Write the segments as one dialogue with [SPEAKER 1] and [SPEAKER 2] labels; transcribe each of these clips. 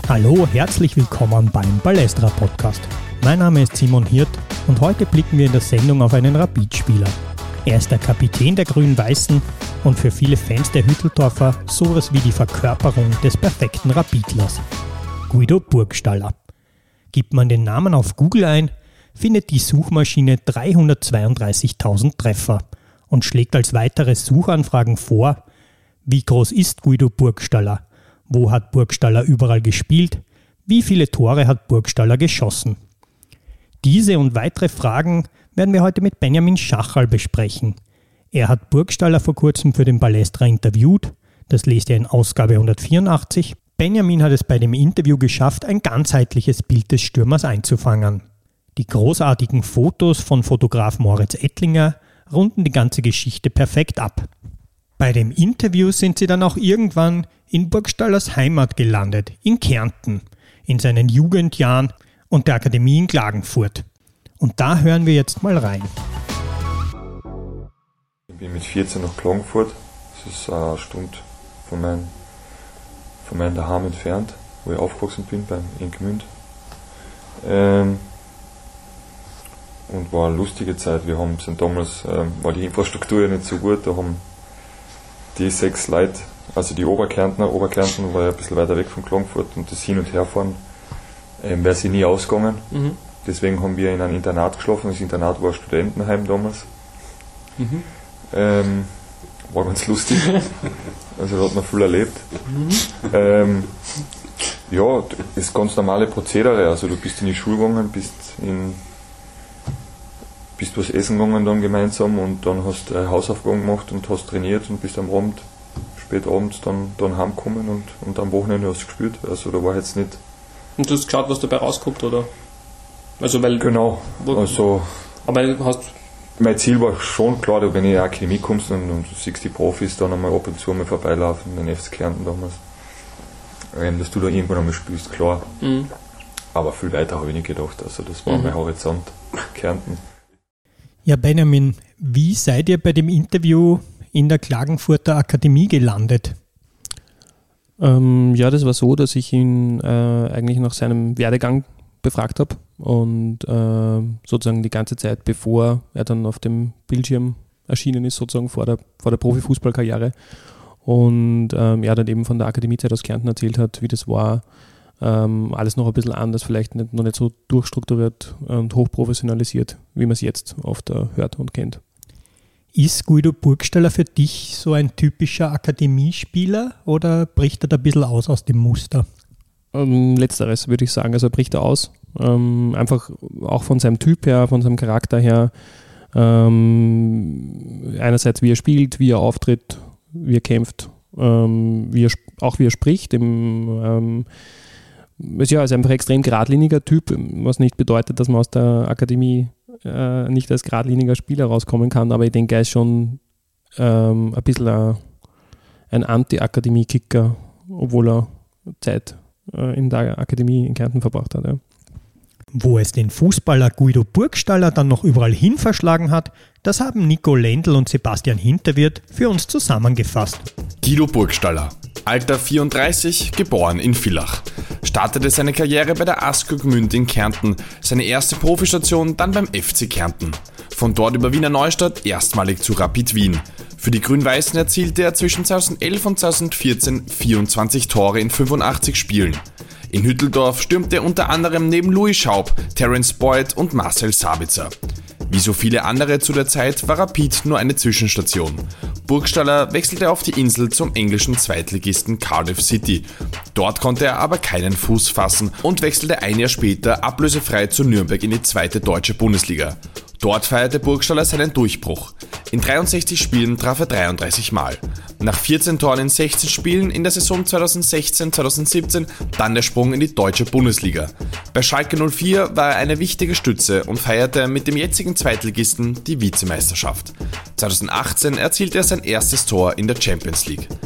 [SPEAKER 1] Hallo, herzlich willkommen beim Ballestra Podcast. Mein Name ist Simon Hirt und heute blicken wir in der Sendung auf einen Rapid-Spieler. Er ist der Kapitän der Grün-Weißen und für viele Fans der Hütteldorfer sowas wie die Verkörperung des perfekten Rapidlers. Guido Burgstaller. Gibt man den Namen auf Google ein, findet die Suchmaschine 332.000 Treffer und schlägt als weitere Suchanfragen vor: Wie groß ist Guido Burgstaller? Wo hat Burgstaller überall gespielt? Wie viele Tore hat Burgstaller geschossen? Diese und weitere Fragen werden wir heute mit Benjamin Schachal besprechen. Er hat Burgstaller vor kurzem für den Ballestra interviewt. Das lest ihr in Ausgabe 184. Benjamin hat es bei dem Interview geschafft, ein ganzheitliches Bild des Stürmers einzufangen. Die großartigen Fotos von Fotograf Moritz Ettlinger runden die ganze Geschichte perfekt ab. Bei dem Interview sind sie dann auch irgendwann in Burgstallers Heimat gelandet, in Kärnten, in seinen Jugendjahren und der Akademie in Klagenfurt. Und da hören wir jetzt mal rein.
[SPEAKER 2] Ich bin mit 14 nach Klagenfurt. Das ist eine Stunde von meinem Daheim entfernt, wo ich aufgewachsen bin, in Gmünd. Und war eine lustige Zeit. Damals war die Infrastruktur ja nicht so gut. Da haben die 6 Leute, also die Oberkärnten war ja ein bisschen weiter weg von Klagenfurt, und das Hin- und Herfahren wäre sie nie ausgegangen. Mhm. Deswegen haben wir in einem Internat geschlafen. Das Internat war ein Studentenheim damals. Mhm. War ganz lustig. Also da hat man viel erlebt. Mhm. Ja, das ganz normale Prozedere. Also du bist in die Schule gegangen, bist was essen gegangen dann gemeinsam, und dann hast du Hausaufgaben gemacht und hast trainiert und bist am Abend, spät abends dann heimgekommen und am Wochenende hast du gespielt. Also da war jetzt nicht...
[SPEAKER 3] Und du hast geschaut, was dabei rauskommt, oder? Also weil...
[SPEAKER 2] Genau. Also...
[SPEAKER 3] Aber hast...
[SPEAKER 2] Mein Ziel war schon klar, wenn ich in die Akademie kommst und du siehst die Profis dann einmal ab und zu mal vorbeilaufen, den FC Kärnten damals, dass du da irgendwann einmal spielst, klar. Mhm. Aber viel weiter habe ich nicht gedacht. Also das war mein Horizont, Kärnten.
[SPEAKER 1] Ja, Benjamin, wie seid ihr bei dem Interview in der Klagenfurter Akademie gelandet?
[SPEAKER 3] Ja, das war so, dass ich ihn eigentlich nach seinem Werdegang befragt habe und sozusagen die ganze Zeit, bevor er dann auf dem Bildschirm erschienen ist, sozusagen vor der Profifußballkarriere, und er dann eben von der Akademiezeit aus Kärnten erzählt hat, wie das war. Alles noch ein bisschen anders, vielleicht noch nicht so durchstrukturiert und hochprofessionalisiert, wie man es jetzt oft hört und kennt.
[SPEAKER 1] Ist Guido Burgstaller für dich so ein typischer Akademiespieler oder bricht er da ein bisschen aus dem Muster?
[SPEAKER 3] Letzteres würde ich sagen, also er bricht aus. Einfach auch von seinem Typ her, von seinem Charakter her. Einerseits wie er spielt, wie er auftritt, wie er kämpft, wie er spricht. Ist einfach ein extrem geradliniger Typ, was nicht bedeutet, dass man aus der Akademie nicht als geradliniger Spieler rauskommen kann, aber ich denke, er ist schon ein bisschen ein Anti-Akademie-Kicker, obwohl er Zeit in der Akademie in Kärnten verbracht hat. Ja.
[SPEAKER 1] Wo es den Fußballer Guido Burgstaller dann noch überall hin verschlagen hat, das haben Nico Lendl und Sebastian Hinterwirth für uns zusammengefasst.
[SPEAKER 4] Guido Burgstaller, Alter 34, geboren in Villach. Startete seine Karriere bei der ASKO Gmünd in Kärnten, seine erste Profistation dann beim FC Kärnten. Von dort über Wiener Neustadt erstmalig zu Rapid Wien. Für die Grün-Weißen erzielte er zwischen 2011 und 2014 24 Tore in 85 Spielen. In Hütteldorf stürmte er unter anderem neben Louis Schaub, Terence Boyd und Marcel Sabitzer. Wie so viele andere zu der Zeit war Rapid nur eine Zwischenstation. Burgstaller wechselte auf die Insel zum englischen Zweitligisten Cardiff City. Dort konnte er aber keinen Fuß fassen und wechselte ein Jahr später ablösefrei zu Nürnberg in die zweite deutsche Bundesliga. Dort feierte Burgstaller seinen Durchbruch. In 63 Spielen traf er 33 Mal. Nach 14 Toren in 16 Spielen in der Saison 2016-2017 dann der Sprung in die deutsche Bundesliga. Bei Schalke 04 war er eine wichtige Stütze und feierte mit dem jetzigen Zweitligisten die Vizemeisterschaft. 2018 erzielte er sein erstes Tor in der Champions League.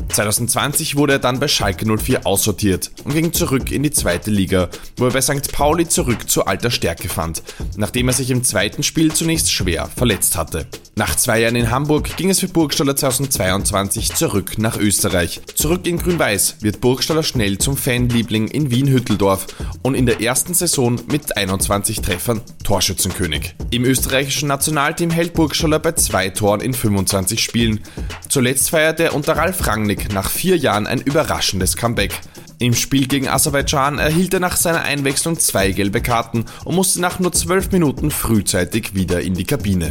[SPEAKER 4] 2020 wurde er dann bei Schalke 04 aussortiert und ging zurück in die 2. Liga, wo er bei St. Pauli zurück zu alter Stärke fand, nachdem er sich im 2. Spiel zunächst schwer verletzt hatte. Nach 2 Jahren in Hamburg ging es für Burgstaller 2022 zurück nach Österreich. Zurück in Grün-Weiß wird Burgstaller schnell zum Fanliebling in Wien-Hütteldorf und in der ersten Saison mit 21 Treffern Torschützenkönig. Im österreichischen Nationalteam hält Burgstaller bei 2 Toren in 25 Spielen. Zuletzt feierte er unter Ralf Rangnick nach 4 Jahren ein überraschendes Comeback. Im Spiel gegen Aserbaidschan erhielt er nach seiner Einwechslung 2 gelbe Karten und musste nach nur 12 Minuten frühzeitig wieder in die Kabine.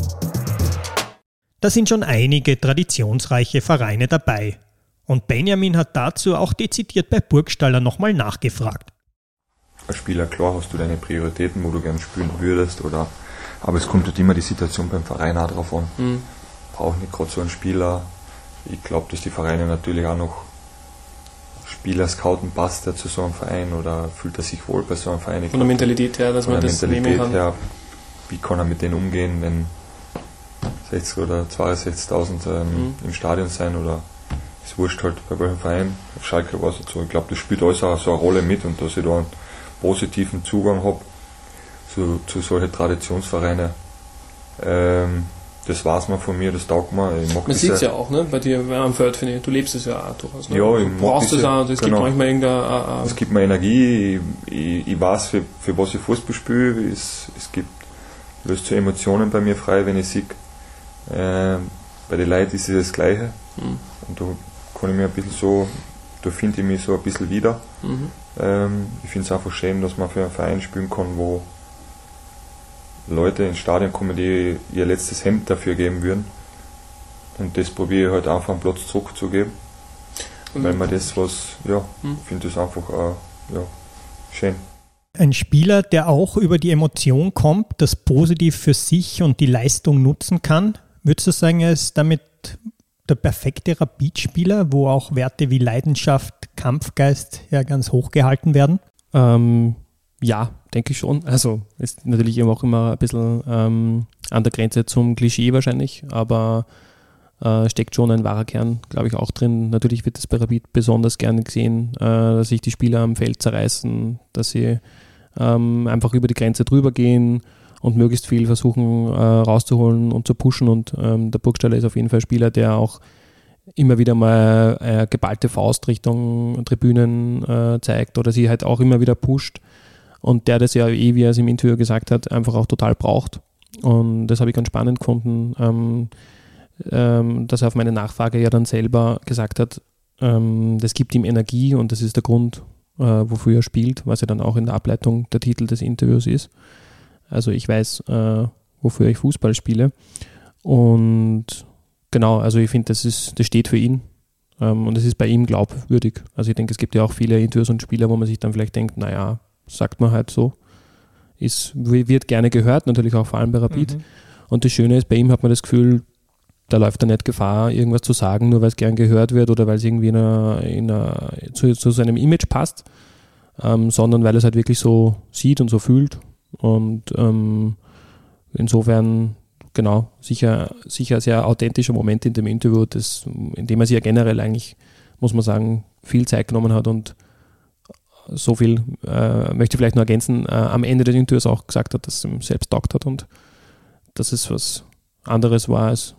[SPEAKER 1] Da sind schon einige traditionsreiche Vereine dabei. Und Benjamin hat dazu auch dezidiert bei Burgstaller nochmal nachgefragt.
[SPEAKER 2] Als Spieler, klar, hast du deine Prioritäten, wo du gerne spielen würdest, aber es kommt halt immer die Situation beim Verein auch drauf an. Braucht nicht gerade so einen Spieler. Ich glaube, dass die Vereine natürlich auch noch Spieler scouten, passt der zu so einem Verein oder fühlt er sich wohl bei so einem Verein.
[SPEAKER 3] Von der Mentalität her, dass man das nehmen kann. Her,
[SPEAKER 2] wie kann er mit denen umgehen, wenn 60 oder 62.000 im Stadion sein oder ist wurscht halt bei welchem Verein. Auf Schalke war es so. Ich glaube, das spielt alles auch so eine Rolle mit und dass ich da einen positiven Zugang habe zu solchen Traditionsvereinen. Das weiß man von mir, das taugt mir.
[SPEAKER 3] Man sieht es ja auch, ne? Bei dir am Feld, finde ich. Du lebst es ja auch durchaus. Ne?
[SPEAKER 2] Ja,
[SPEAKER 3] du brauchst es auch, es gibt manchmal irgendein...
[SPEAKER 2] Es gibt mir Energie, ich weiß, für was ich Fußball spiele. Es löst so Emotionen bei mir frei, wenn ich sehe, bei den Leuten ist es das Gleiche. Und da kann ich mir ein bisschen so, da finde ich mich so ein bisschen wieder. Ich finde es einfach schön, dass man für einen Verein spielen kann, wo Leute ins Stadion kommen, die ihr letztes Hemd dafür geben würden. Und das probiere ich halt einfach am Platz zurückzugeben. Weil man das ich finde das einfach schön.
[SPEAKER 1] Ein Spieler, der auch über die Emotion kommt, das positiv für sich und die Leistung nutzen kann, würdest du sagen, er ist damit der perfekte Rapid-Spieler, wo auch Werte wie Leidenschaft, Kampfgeist ja ganz hoch gehalten werden?
[SPEAKER 3] Ja, denke ich schon. Also ist natürlich eben auch immer ein bisschen an der Grenze zum Klischee wahrscheinlich, aber steckt schon ein wahrer Kern, glaube ich, auch drin. Natürlich wird das bei Rapid besonders gerne gesehen, dass sich die Spieler am Feld zerreißen, dass sie einfach über die Grenze drüber gehen und möglichst viel versuchen rauszuholen und zu pushen. Und der Burgstaller ist auf jeden Fall ein Spieler, der auch immer wieder mal geballte Faust Richtung Tribünen zeigt oder sie halt auch immer wieder pusht. Und der das ja wie er es im Interview gesagt hat, einfach auch total braucht. Und das habe ich ganz spannend gefunden, dass er auf meine Nachfrage ja dann selber gesagt hat, das gibt ihm Energie und das ist der Grund, wofür er spielt, was ja dann auch in der Ableitung der Titel des Interviews ist. Also ich weiß, wofür ich Fußball spiele. Und genau, also ich finde, das steht für ihn. Und es ist bei ihm glaubwürdig. Also ich denke, es gibt ja auch viele Interviews und Spieler, wo man sich dann vielleicht denkt, naja, sagt man halt so. Wird gerne gehört, natürlich auch vor allem bei Rapid. Und das Schöne ist, bei ihm hat man das Gefühl, da läuft er nicht Gefahr, irgendwas zu sagen, nur weil es gern gehört wird oder weil es irgendwie zu seinem Image passt, sondern weil er es halt wirklich so sieht und so fühlt. Und insofern, genau, sicher ein sehr authentischer Moment in dem Interview, in dem er sich ja generell eigentlich, muss man sagen, viel Zeit genommen hat und so viel, möchte ich vielleicht noch ergänzen, am Ende des Interviews auch gesagt hat, dass es ihm selbst taugt hat und dass es was anderes war als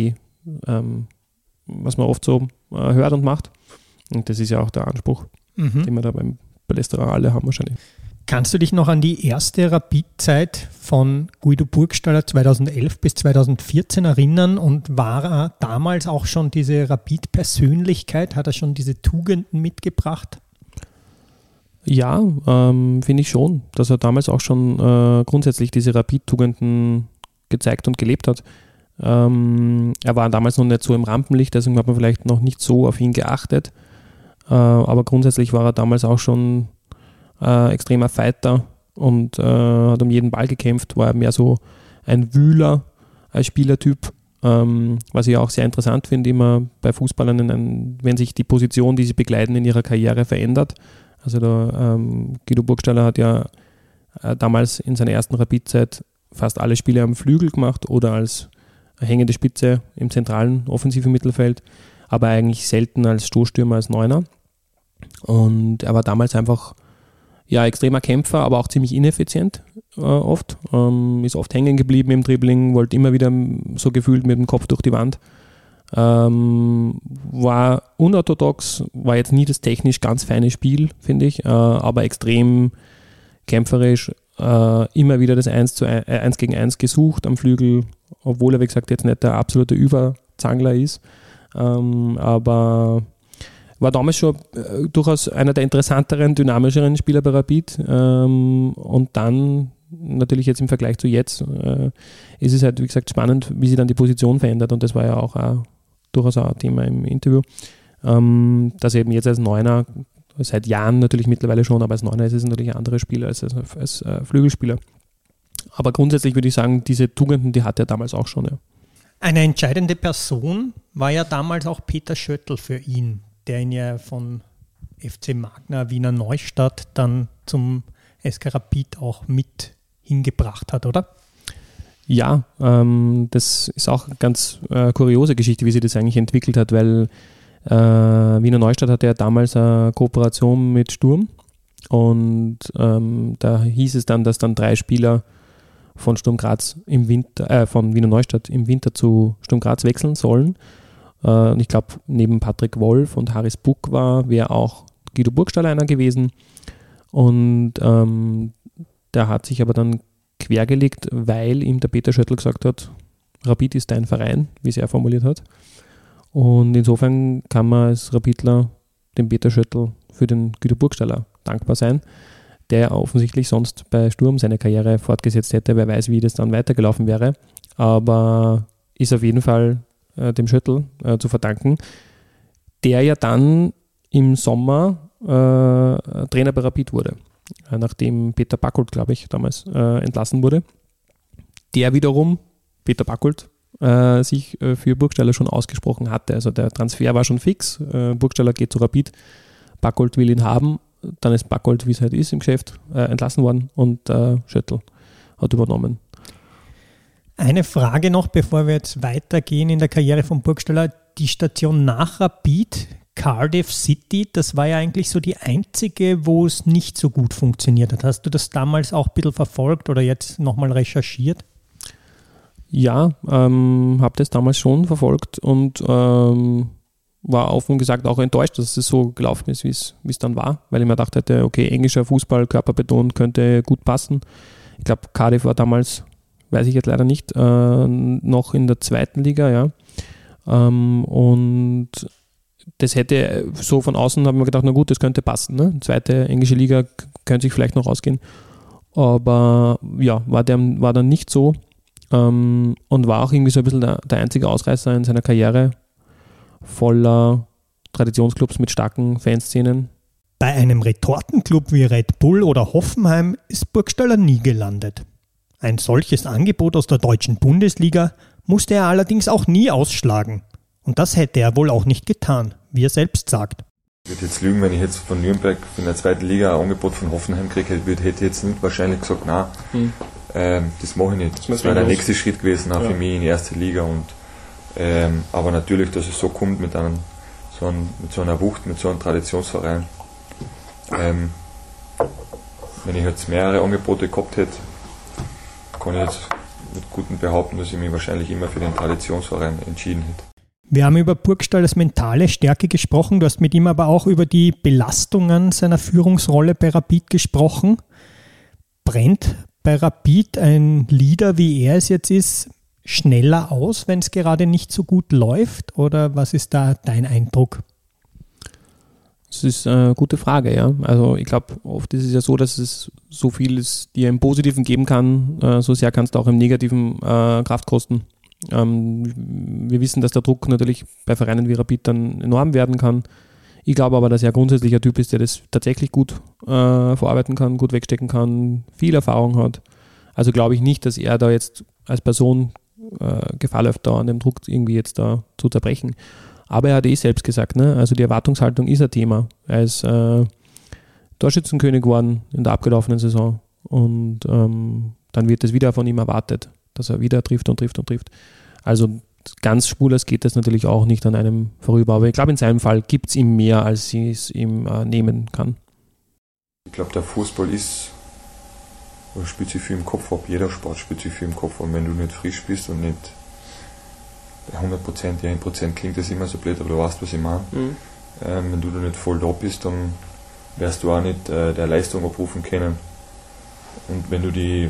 [SPEAKER 3] was man oft so hört und macht. Und das ist ja auch der Anspruch, den wir da beim Palästra alle haben wahrscheinlich.
[SPEAKER 1] Kannst du dich noch an die erste Rapid-Zeit von Guido Burgstaller 2011 bis 2014 erinnern und war er damals auch schon diese Rapid-Persönlichkeit? Hat er schon diese Tugenden mitgebracht?
[SPEAKER 3] Ja, finde ich schon, dass er damals auch schon grundsätzlich diese Rapid-Tugenden gezeigt und gelebt hat. Er war damals noch nicht so im Rampenlicht, deswegen hat man vielleicht noch nicht so auf ihn geachtet. Aber grundsätzlich war er damals auch schon extremer Fighter und hat um jeden Ball gekämpft, war mehr so ein Wühler als Spielertyp, was ich auch sehr interessant finde, immer bei Fußballern, wenn sich die Position, die sie begleiten, in ihrer Karriere verändert. Also Guido Burgstaller hat ja damals in seiner ersten Rapid-Zeit fast alle Spiele am Flügel gemacht oder als hängende Spitze im zentralen offensiven Mittelfeld. aber eigentlich selten als Stoßstürmer, als Neuner. Und er war damals einfach extremer Kämpfer, aber auch ziemlich ineffizient oft. Ist oft hängen geblieben im Dribbling, wollte immer wieder so gefühlt mit dem Kopf durch die Wand. War unorthodox, war jetzt nie das technisch ganz feine Spiel, finde ich, aber extrem kämpferisch, immer wieder das 1 gegen 1 gesucht am Flügel, obwohl er, wie gesagt, jetzt nicht der absolute Überzangler ist, aber war damals schon durchaus einer der interessanteren, dynamischeren Spieler bei Rapid, und dann natürlich jetzt im Vergleich zu jetzt ist es halt, wie gesagt, spannend, wie sich dann die Position verändert, und das war ja auch durchaus auch ein Thema im Interview, dass er eben jetzt als Neuner, seit Jahren natürlich mittlerweile schon, aber als Neuner ist es natürlich ein anderes Spieler als Flügelspieler. Aber grundsätzlich würde ich sagen, diese Tugenden, die hat er damals auch schon. Ja.
[SPEAKER 1] Eine entscheidende Person war ja damals auch Peter Schöttl für ihn, der ihn ja von FC Magna Wiener Neustadt dann zum SK Rapid auch mit hingebracht hat, oder?
[SPEAKER 3] Ja, das ist auch eine ganz kuriose Geschichte, wie sich das eigentlich entwickelt hat, weil Wiener Neustadt hatte ja damals eine Kooperation mit Sturm, und da hieß es dann, dass dann 3 Spieler von Sturm Graz von Wiener Neustadt im Winter zu Sturm Graz wechseln sollen. Und ich glaube, neben Patrick Wolf und Haris Buck wäre auch Guido Burgstaller einer gewesen. Und der hat sich aber dann quergelegt, weil ihm der Peter Schöttl gesagt hat, Rapid ist dein Verein, wie es er formuliert hat. Und insofern kann man als Rapidler dem Peter Schöttl für den Guido Burgstaller dankbar sein, der offensichtlich sonst bei Sturm seine Karriere fortgesetzt hätte. Wer weiß, wie das dann weitergelaufen wäre. Aber ist auf jeden Fall dem Schöttl zu verdanken, der ja dann im Sommer Trainer bei Rapid wurde, nachdem Peter Backold, glaube ich, damals entlassen wurde. Der wiederum, Peter Backold, sich für Burgstaller schon ausgesprochen hatte. Also der Transfer war schon fix. Burgstaller geht zu Rapid, Backold will ihn haben. Dann ist Backold, wie es halt ist im Geschäft, entlassen worden, und Schöttl hat übernommen.
[SPEAKER 1] Eine Frage noch, bevor wir jetzt weitergehen in der Karriere von Burgstaller. Die Station nach Rapid, Cardiff City, das war ja eigentlich so die einzige, wo es nicht so gut funktioniert hat. Hast du das damals auch ein bisschen verfolgt oder jetzt nochmal recherchiert?
[SPEAKER 3] Ja, habe das damals schon verfolgt und war offen gesagt auch enttäuscht, dass es so gelaufen ist, wie es dann war, weil ich mir gedacht hätte, okay, englischer Fußball, körperbetont, könnte gut passen. Ich glaube, Cardiff war damals, weiß ich jetzt leider nicht, noch in der 2. Liga, ja. Und das hätte so von außen, haben wir gedacht, na gut, das könnte passen. Ne? 2. englische Liga könnte sich vielleicht noch ausgehen. Aber ja, war dann nicht so. Und war auch irgendwie so ein bisschen der einzige Ausreißer in seiner Karriere, voller Traditionsclubs mit starken Fanszenen.
[SPEAKER 1] Bei einem Retortenclub wie Red Bull oder Hoffenheim ist Burgstaller nie gelandet. Ein solches Angebot aus der deutschen Bundesliga musste er allerdings auch nie ausschlagen. Und das hätte er wohl auch nicht getan, wie er selbst sagt.
[SPEAKER 2] Ich würde jetzt lügen, wenn ich jetzt von Nürnberg in der 2. Liga ein Angebot von Hoffenheim kriege, hätte ich jetzt nicht wahrscheinlich gesagt, nein, das mache ich nicht. Das wäre der nächste Schritt gewesen, auch für mich in die 1. Liga. Und, aber natürlich, dass es so kommt mit so einer Wucht, mit so einem Traditionsverein. Wenn ich jetzt mehrere Angebote gehabt hätte, kann ich jetzt mit Guten behaupten, dass ich mich wahrscheinlich immer für den Traditionsverein entschieden hätte.
[SPEAKER 1] Wir haben über Burgstallers mentale Stärke gesprochen, du hast mit ihm aber auch über die Belastungen seiner Führungsrolle bei Rapid gesprochen. Brennt bei Rapid ein Leader, wie er es jetzt ist, schneller aus, wenn es gerade nicht so gut läuft? Oder was ist da dein Eindruck?
[SPEAKER 3] Das ist eine gute Frage, ja. Also ich glaube, oft ist es ja so, dass es so viel dir im Positiven geben kann, so sehr kannst du auch im Negativen Kraft kosten. Wir wissen, dass der Druck natürlich bei Vereinen wie Rapid dann enorm werden kann. Ich glaube aber, dass er grundsätzlich ein Typ ist, der das tatsächlich gut verarbeiten kann, gut wegstecken kann, viel Erfahrung hat. Also glaube ich nicht, dass er da jetzt als Person Gefahr läuft, da an dem Druck irgendwie jetzt da zu zerbrechen. Aber er hat selbst gesagt, ne? Also die Erwartungshaltung ist ein Thema. Er ist Torschützenkönig geworden in der abgelaufenen Saison und dann wird es wieder von ihm erwartet, dass er wieder trifft und trifft und trifft. Also ganz spurlos geht das natürlich auch nicht an einem vorüber. Aber ich glaube, in seinem Fall gibt es ihm mehr, als sie es ihm nehmen kann.
[SPEAKER 2] Ich glaube, der Fußball spielt sich viel im Kopf ab. Jeder Sport spielt sich viel im Kopf ab. Und wenn du nicht frisch bist und nicht bei 100%, ja 1% klingt das immer so blöd, aber du weißt, was ich meine. Wenn du da nicht voll da bist, dann wirst du auch nicht der Leistung abrufen können. Und wenn du die,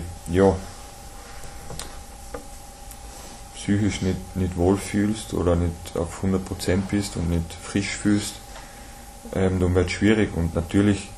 [SPEAKER 2] psychisch nicht wohlfühlst oder nicht auf 100% bist und nicht frisch fühlst, dann wird es schwierig. Und natürlich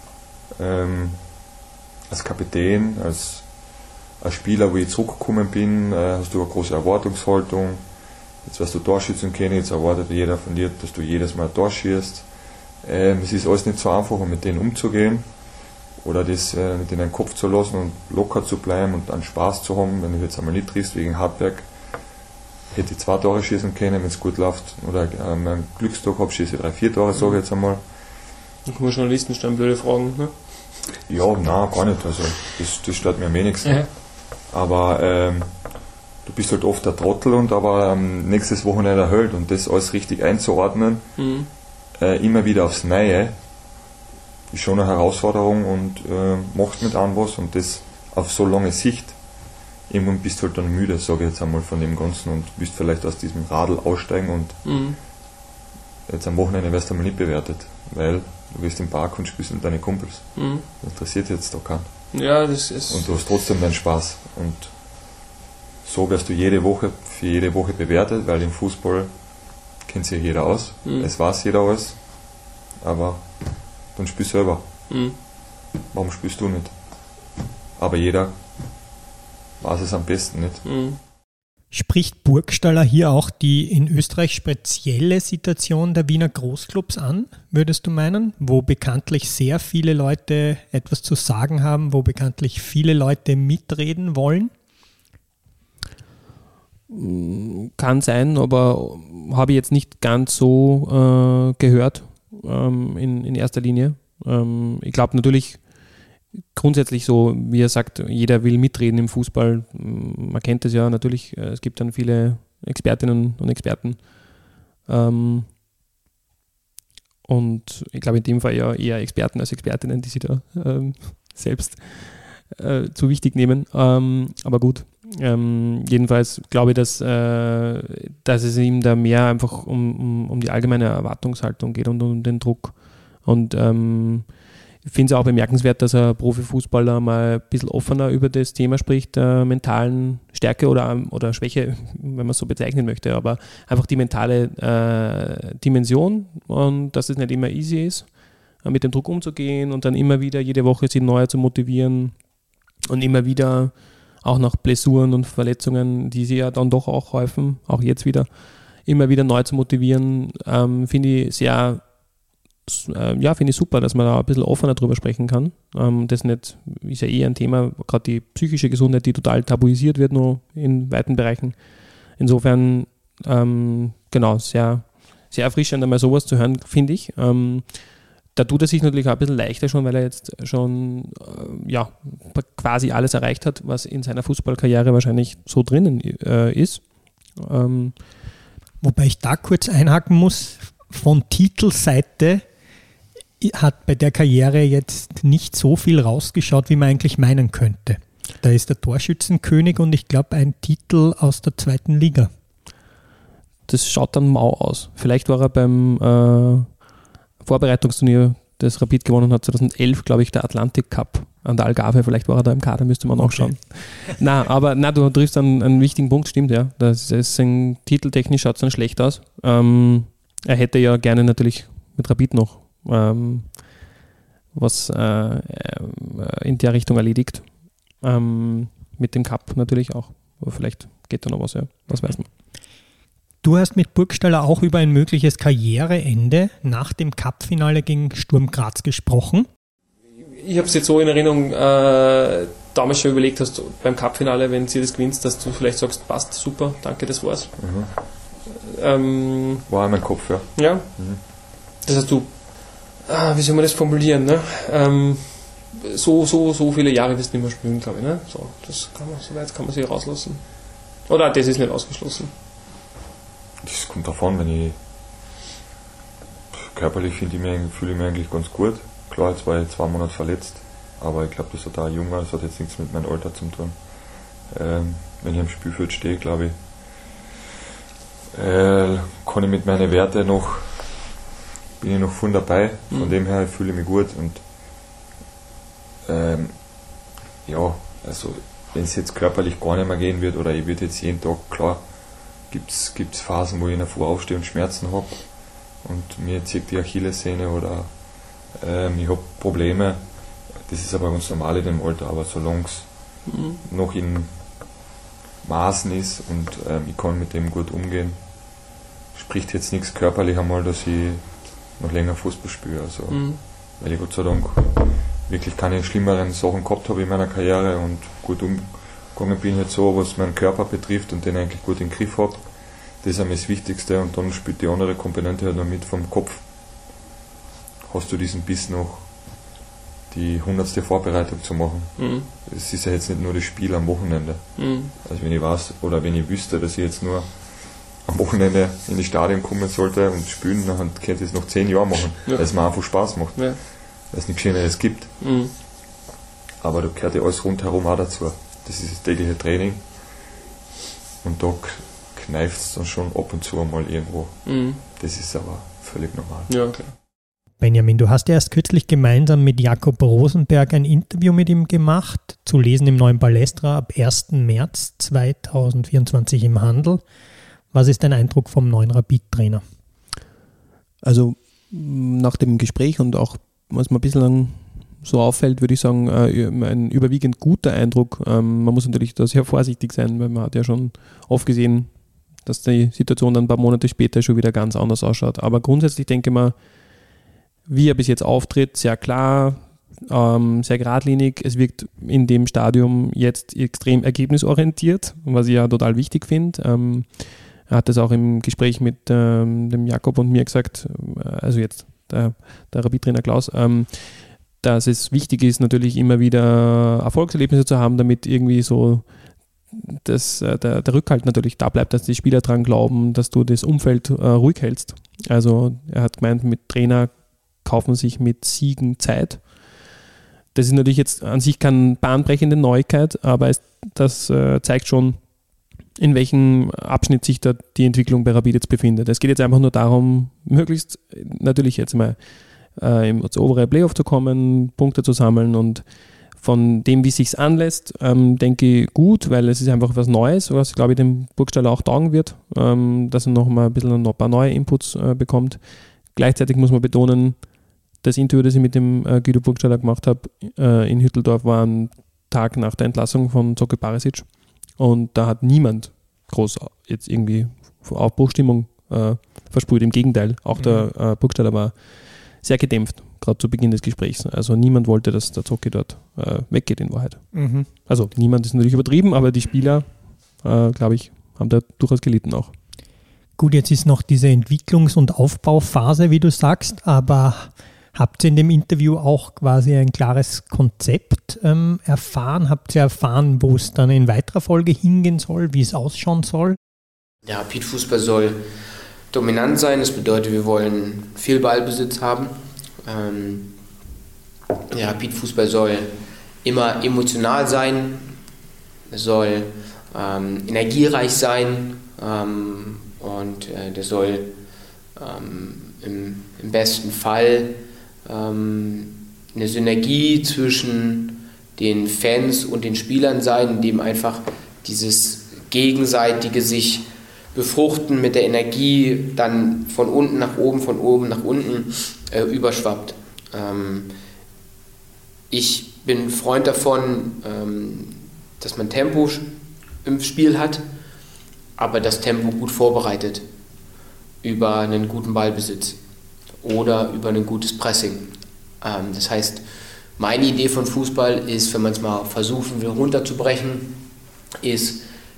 [SPEAKER 2] als Kapitän, als Spieler, wo ich zurückgekommen bin, hast du eine große Erwartungshaltung. Jetzt wirst du Torschützen können, jetzt erwartet jeder von dir, dass du jedes Mal Tor schießt. Es ist alles nicht so einfach, um mit denen umzugehen oder das nicht in den Kopf zu lassen und locker zu bleiben und dann Spaß zu haben. Wenn du jetzt einmal nicht triffst wegen Hartwerk, hätte ich 2 Tore schießen können, wenn es gut läuft. Oder einen Glückstag habe, schieße ich 3-4 Tore, sage ich jetzt einmal.
[SPEAKER 3] Dann können wir Journalisten stellen blöde Fragen, ne?
[SPEAKER 2] Ja, nein, gar nicht. Also das stört mir nichts. Ja. Aber du bist halt oft der Trottel und aber nächstes Wochenende erhöht und das alles richtig einzuordnen, immer wieder aufs Neue, ist schon eine Herausforderung und machst mit an was und das auf so lange Sicht. Irgendwann bist du halt dann müde, sage ich jetzt einmal, von dem Ganzen und willst vielleicht aus diesem Radl aussteigen und jetzt am Wochenende wirst du einmal nicht bewertet, weil du gehst im Park und spielst mit deinen Kumpels. Das interessiert jetzt da keinen.
[SPEAKER 3] Ja, das ist...
[SPEAKER 2] Und du hast trotzdem deinen Spaß. Und so wirst du für jede Woche bewertet, weil im Fußball kennt sich jeder aus. Es weiß jeder alles. Aber dann spielst du selber. Warum spielst du nicht? Aber jeder weiß es am besten nicht.
[SPEAKER 1] Spricht Burgstaller hier auch die in Österreich spezielle Situation der Wiener Großclubs an, würdest du meinen? Wo bekanntlich sehr viele Leute etwas zu sagen haben, wo bekanntlich viele Leute mitreden wollen?
[SPEAKER 3] Kann sein, aber habe ich jetzt nicht ganz so gehört in erster Linie. Ich glaube natürlich, grundsätzlich so, wie er sagt, jeder will mitreden im Fußball. Man kennt es ja natürlich. Es gibt dann viele Expertinnen und Experten. Und ich glaube in dem Fall ja eher Experten als Expertinnen, die sich da selbst zu wichtig nehmen. Aber gut. Jedenfalls glaube ich, dass es ihm da mehr einfach um die allgemeine Erwartungshaltung geht und um den Druck. Und ich finde es auch bemerkenswert, dass ein Profifußballer mal ein bisschen offener über das Thema spricht, der mentalen Stärke oder Schwäche, wenn man es so bezeichnen möchte, aber einfach die mentale Dimension und dass es nicht immer easy ist, mit dem Druck umzugehen und dann immer wieder jede Woche sich neu zu motivieren und immer wieder auch nach Blessuren und Verletzungen, die sie ja dann doch auch häufen, auch jetzt wieder, immer wieder neu zu motivieren, finde ich finde ich super, dass man da ein bisschen offener drüber sprechen kann. Das ist ja eh ein Thema, gerade die psychische Gesundheit, die total tabuisiert wird, nur in weiten Bereichen. Insofern, sehr, sehr erfrischend, einmal sowas zu hören, finde ich. Da tut er sich natürlich auch ein bisschen leichter schon, weil er jetzt schon quasi alles erreicht hat, was in seiner Fußballkarriere wahrscheinlich so drinnen ist.
[SPEAKER 1] Wobei ich da kurz einhaken muss, von Titelseite hat bei der Karriere jetzt nicht so viel rausgeschaut, wie man eigentlich meinen könnte. Da ist der Torschützenkönig und ich glaube ein Titel aus der 2. Liga.
[SPEAKER 3] Das schaut dann mau aus. Vielleicht war er beim Vorbereitungsturnier, das Rapid gewonnen hat, 2011, glaube ich, der Atlantic Cup an der Algarve. Vielleicht war er da im Kader, müsste man nachschauen. Okay. Du triffst einen wichtigen Punkt, stimmt, ja. Das ist titeltechnisch schaut es dann schlecht aus. Er hätte ja gerne natürlich mit Rapid noch was in der Richtung erledigt. Mit dem Cup natürlich auch. Aber vielleicht geht da noch was, ja. Was weiß man.
[SPEAKER 1] Du hast mit Burgstaller auch über ein mögliches Karriereende nach dem Cup-Finale gegen Sturm Graz gesprochen.
[SPEAKER 3] Ich habe es jetzt so in Erinnerung, damals schon überlegt hast, beim Cup-Finale, wenn du das gewinnst, dass du vielleicht sagst, passt, super, danke, das war's.
[SPEAKER 2] War in meinem Kopf, ja.
[SPEAKER 3] Ja. Das heißt, wie soll man das formulieren, ne? So viele Jahre wirst du nicht mehr spielen, glaube ich, ne? So weit kann man sich rauslassen. Oder das ist nicht ausgeschlossen.
[SPEAKER 2] Das kommt davon, wenn ich körperlich fühle ich mich eigentlich ganz gut. Klar, jetzt war ich 2 Monate verletzt, aber ich glaube, das hat auch jung war, das hat jetzt nichts mit meinem Alter zu tun. Wenn ich am Spielfeld stehe, glaube ich, kann ich mit meinen Werten bin ich noch voll dabei. Von dem her fühle ich mich gut und ja, also wenn es jetzt körperlich gar nicht mehr gehen wird oder ich würde jetzt jeden Tag, klar, gibt's Phasen, wo ich in der Früh aufstehe und Schmerzen habe und mir zieht die Achillessehne oder ich habe Probleme. Das ist aber ganz normal in dem Alter, aber solange es noch in Maßen ist und ich kann mit dem gut umgehen, spricht jetzt nichts körperlich einmal, dass ich noch länger Fußball spiele. Also, weil ich Gott sei Dank wirklich keine schlimmeren Sachen gehabt habe in meiner Karriere und gut umgegangen bin jetzt so, was meinen Körper betrifft und den eigentlich gut im Griff habe. Das ist einmal das Wichtigste und dann spielt die andere Komponente halt noch mit vom Kopf. Hast du diesen Biss noch, die 100. Vorbereitung zu machen. Es ist ja jetzt nicht nur das Spiel am Wochenende. Also wenn ich weiß oder wenn ich wüsste, dass ich jetzt nur am Wochenende in die Stadion kommen sollte und spielen, dann könnte ich es noch 10 Jahre machen, weil es mir einfach Spaß macht. Ja. Weil es nichts Schöneres gibt. Aber da gehört ja alles rundherum auch dazu. Das ist das tägliche Training und da kneift es dann schon ab und zu einmal irgendwo. Das ist aber völlig normal.
[SPEAKER 3] Ja, klar.
[SPEAKER 1] Benjamin, du hast ja erst kürzlich gemeinsam mit Jakob Rosenberg ein Interview mit ihm gemacht, zu lesen im Neuen Ballestra ab 1. März 2024 im Handel. Was ist dein Eindruck vom neuen Rapid-Trainer?
[SPEAKER 3] Also nach dem Gespräch und auch, was mir ein bisschen so auffällt, würde ich sagen, ein überwiegend guter Eindruck. Man muss natürlich da sehr vorsichtig sein, weil man hat ja schon oft gesehen, dass die Situation dann ein paar Monate später schon wieder ganz anders ausschaut. Aber grundsätzlich denke ich mal, wie er bis jetzt auftritt, sehr klar, sehr geradlinig. Es wirkt in dem Stadium jetzt extrem ergebnisorientiert, was ich ja total wichtig finde. Er hat das auch im Gespräch mit dem Jakob und mir gesagt, also jetzt der Rapid-Trainer Klaus, dass es wichtig ist, natürlich immer wieder Erfolgserlebnisse zu haben, damit irgendwie so der Rückhalt natürlich da bleibt, dass die Spieler dran glauben, dass du das Umfeld ruhig hältst. Also er hat gemeint, mit Trainer kaufen sich mit Siegen Zeit. Das ist natürlich jetzt an sich keine bahnbrechende Neuigkeit, aber das zeigt schon, in welchem Abschnitt sich da die Entwicklung bei Rapid jetzt befindet. Es geht jetzt einfach nur darum, möglichst natürlich jetzt mal ins obere Playoff zu kommen, Punkte zu sammeln und von dem, wie es sich anlässt, denke ich gut, weil es ist einfach was Neues, was, glaube ich, dem Burgstaller auch taugen wird, dass er noch mal ein paar neue Inputs bekommt. Gleichzeitig muss man betonen, das Interview, das ich mit dem Guido Burgstaller gemacht habe in Hütteldorf, war ein Tag nach der Entlassung von Zoko Barisic und da hat niemand groß jetzt irgendwie Aufbruchstimmung versprüht. Im Gegenteil, auch der Burgstaller war sehr gedämpft, gerade zu Beginn des Gesprächs. Also niemand wollte, dass der Zocki dort weggeht in Wahrheit. Also niemand ist natürlich übertrieben, aber die Spieler, glaube ich, haben da durchaus gelitten auch.
[SPEAKER 1] Gut, jetzt ist noch diese Entwicklungs- und Aufbauphase, wie du sagst, aber habt ihr in dem Interview auch quasi ein klares Konzept erfahren? Habt ihr erfahren, wo es dann in weiterer Folge hingehen soll, wie es ausschauen soll?
[SPEAKER 5] Der Rapid-Fußball soll dominant sein. Das bedeutet, wir wollen viel Ballbesitz haben. Der Rapid-Fußball soll immer emotional sein. Es soll energiereich sein. Und der soll im besten Fall eine Synergie zwischen den Fans und den Spielern sein, in dem einfach dieses gegenseitige sich befruchten mit der Energie dann von unten nach oben, von oben nach unten überschwappt. Ich bin Freund davon, dass man Tempo im Spiel hat, aber das Tempo gut vorbereitet über einen guten Ballbesitz oder über ein gutes Pressing. Das heißt, meine Idee von Fußball ist, wenn man es mal versuchen will runterzubrechen, ist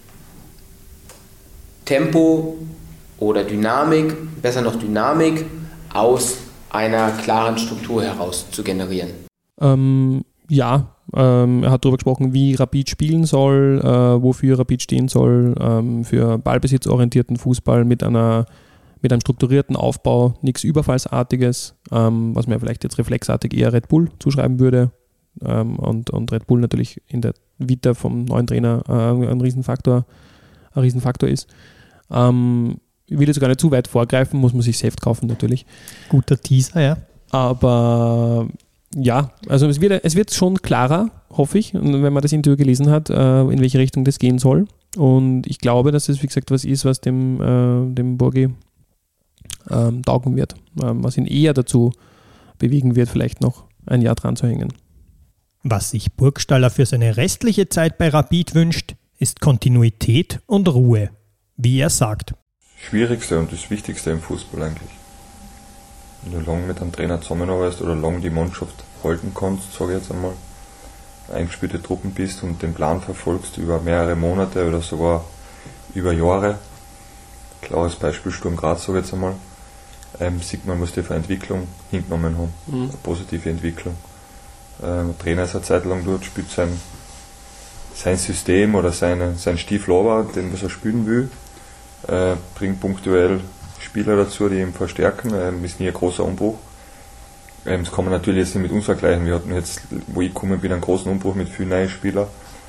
[SPEAKER 5] Tempo oder Dynamik, besser noch Dynamik, aus einer klaren Struktur heraus zu generieren.
[SPEAKER 3] Ja, Er hat darüber gesprochen, wie Rapid spielen soll, wofür Rapid stehen soll, für ballbesitzorientierten Fußball mit einem strukturierten Aufbau, nichts Überfallsartiges, was mir vielleicht jetzt reflexartig eher Red Bull zuschreiben würde. Und Red Bull natürlich in der Vita vom neuen Trainer ein Riesenfaktor ist. Ich will jetzt gar nicht zu weit vorgreifen, muss man sich selbst kaufen natürlich.
[SPEAKER 1] Guter Teaser, ja.
[SPEAKER 3] Aber ja, also es wird schon klarer, hoffe ich, wenn man das Interview gelesen hat, in welche Richtung das gehen soll. Und ich glaube, dass es, wie gesagt, was ist, was dem Burgi taugen wird, was ihn eher dazu bewegen wird, vielleicht noch ein Jahr dran zu hängen.
[SPEAKER 1] Was sich Burgstaller für seine restliche Zeit bei Rapid wünscht, ist Kontinuität und Ruhe, wie er sagt.
[SPEAKER 2] Schwierigste und das Wichtigste im Fußball eigentlich. Wenn du lange mit einem Trainer zusammenarbeitest oder lange die Mannschaft halten kannst, sage ich jetzt einmal, eingespielte Truppen bist und den Plan verfolgst über mehrere Monate oder sogar über Jahre. Klares Beispiel Sturm Graz, sage ich jetzt einmal, sieht man, was die für eine Entwicklung hingenommen haben. Eine positive Entwicklung. Der Trainer ist eine Zeit lang dort, spielt sein System oder sein Stiefel runter, den was er spielen will, bringt punktuell Spieler dazu, die ihn verstärken, ist nie ein großer Umbruch. Das kann man natürlich jetzt nicht mit uns vergleichen. Wir hatten jetzt, wo ich gekommen bin, einen großen Umbruch mit vielen neuen Spielern,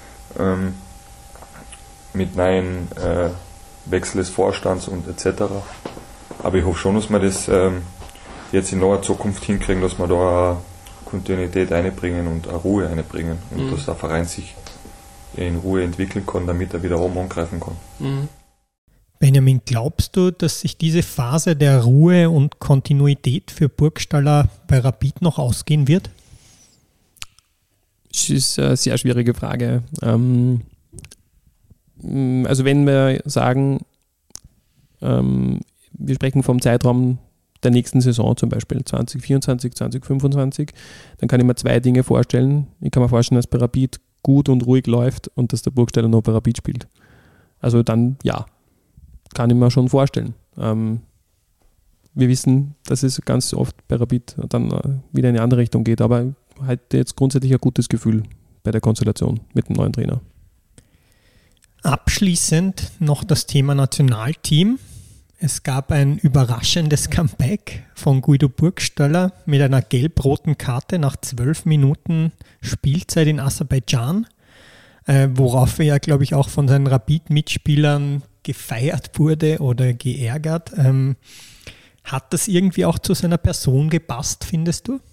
[SPEAKER 2] mit neuen Wechsel des Vorstands und etc. Aber ich hoffe schon, dass wir das jetzt in naher Zukunft hinkriegen, dass wir da eine Kontinuität einbringen und eine Ruhe einbringen und dass der Verein sich in Ruhe entwickeln kann, damit er wieder oben angreifen kann.
[SPEAKER 1] Benjamin, glaubst du, dass sich diese Phase der Ruhe und Kontinuität für Burgstaller bei Rapid noch ausgehen wird?
[SPEAKER 3] Das ist eine sehr schwierige Frage. Also wenn wir sagen, wir sprechen vom Zeitraum der nächsten Saison, zum Beispiel 2024, 2025, dann kann ich mir zwei Dinge vorstellen. Ich kann mir vorstellen, dass bei Rapid gut und ruhig läuft und dass der Burgstaller noch bei Rapid spielt. Also dann ja. Kann ich mir schon vorstellen. Wir wissen, dass es ganz oft bei Rapid dann wieder in eine andere Richtung geht, aber hatte jetzt grundsätzlich ein gutes Gefühl bei der Konstellation mit dem neuen Trainer.
[SPEAKER 1] Abschließend noch das Thema Nationalteam. Es gab ein überraschendes Comeback von Guido Burgstaller mit einer gelb-roten Karte nach 12 Minuten Spielzeit in Aserbaidschan, worauf er ja, glaube ich, auch von seinen Rapid-Mitspielern gefeiert wurde oder geärgert. Hat das irgendwie auch zu seiner Person gepasst, findest du?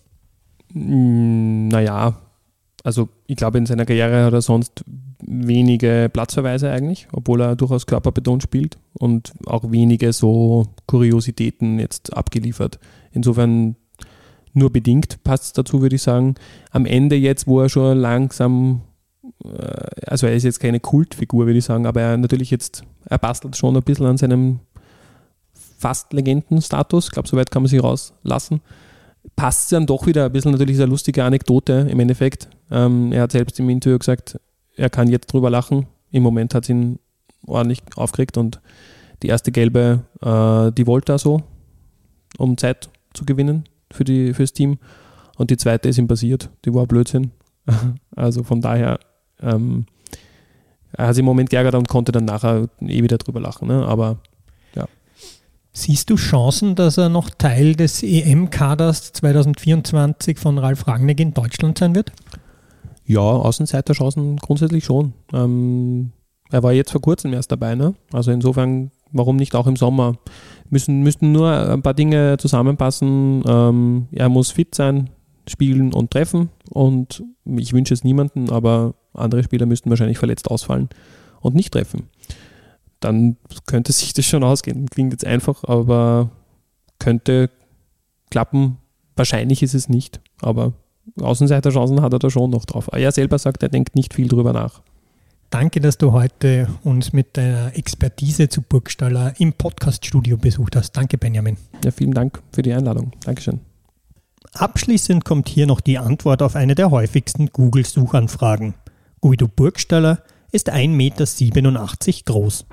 [SPEAKER 3] Naja, also ich glaube, in seiner Karriere hat er sonst wenige Platzverweise eigentlich, obwohl er durchaus körperbetont spielt und auch wenige so Kuriositäten jetzt abgeliefert. Insofern nur bedingt passt es dazu, würde ich sagen. Am Ende jetzt, wo er schon langsam, also er ist jetzt keine Kultfigur, würde ich sagen, aber er bastelt schon ein bisschen an seinem fast Legendenstatus. Ich glaube, soweit kann man sich rauslassen. Passt dann doch wieder ein bisschen, natürlich ist eine lustige Anekdote im Endeffekt. Er hat selbst im Interview gesagt, er kann jetzt drüber lachen. Im Moment hat es ihn ordentlich aufgeregt und die erste gelbe, die wollte er so, um Zeit zu gewinnen fürs Team. Und die zweite ist ihm passiert. Die war Blödsinn. Also von daher, er hat sich im Moment geärgert und konnte dann nachher wieder drüber lachen. Ne? Aber ja.
[SPEAKER 1] Siehst du Chancen, dass er noch Teil des EM-Kaders 2024 von Ralf Rangnick in Deutschland sein wird?
[SPEAKER 3] Ja, Außenseiterchancen grundsätzlich schon. Er war jetzt vor kurzem erst dabei, ne? Also insofern, warum nicht auch im Sommer? Müssten nur ein paar Dinge zusammenpassen. Er muss fit sein, spielen und treffen und ich wünsche es niemandem, aber andere Spieler müssten wahrscheinlich verletzt ausfallen und nicht treffen. Dann könnte sich das schon ausgehen. Klingt jetzt einfach, aber könnte klappen. Wahrscheinlich ist es nicht, aber Außenseiterchancen hat er da schon noch drauf. Er selber sagt, er denkt nicht viel drüber nach.
[SPEAKER 1] Danke, dass du heute uns mit deiner Expertise zu Burgstaller im Podcaststudio besucht hast. Danke, Benjamin.
[SPEAKER 3] Ja, vielen Dank für die Einladung. Dankeschön.
[SPEAKER 1] Abschließend kommt hier noch die Antwort auf eine der häufigsten Google-Suchanfragen. Guido Burgstaller ist 1,87 Meter groß.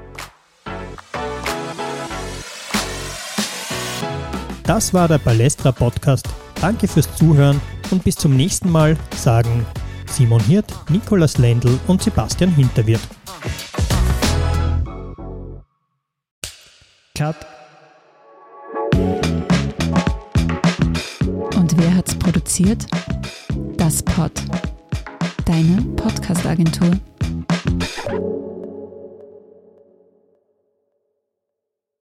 [SPEAKER 1] Das war der Ballestra Podcast. Danke fürs Zuhören und bis zum nächsten Mal sagen Simon Hirt, Nikolaus Lendl und Sebastian Hinterwirt. Cut.
[SPEAKER 6] Und wer hat's produziert? Das Pod. Deine Podcast-Agentur.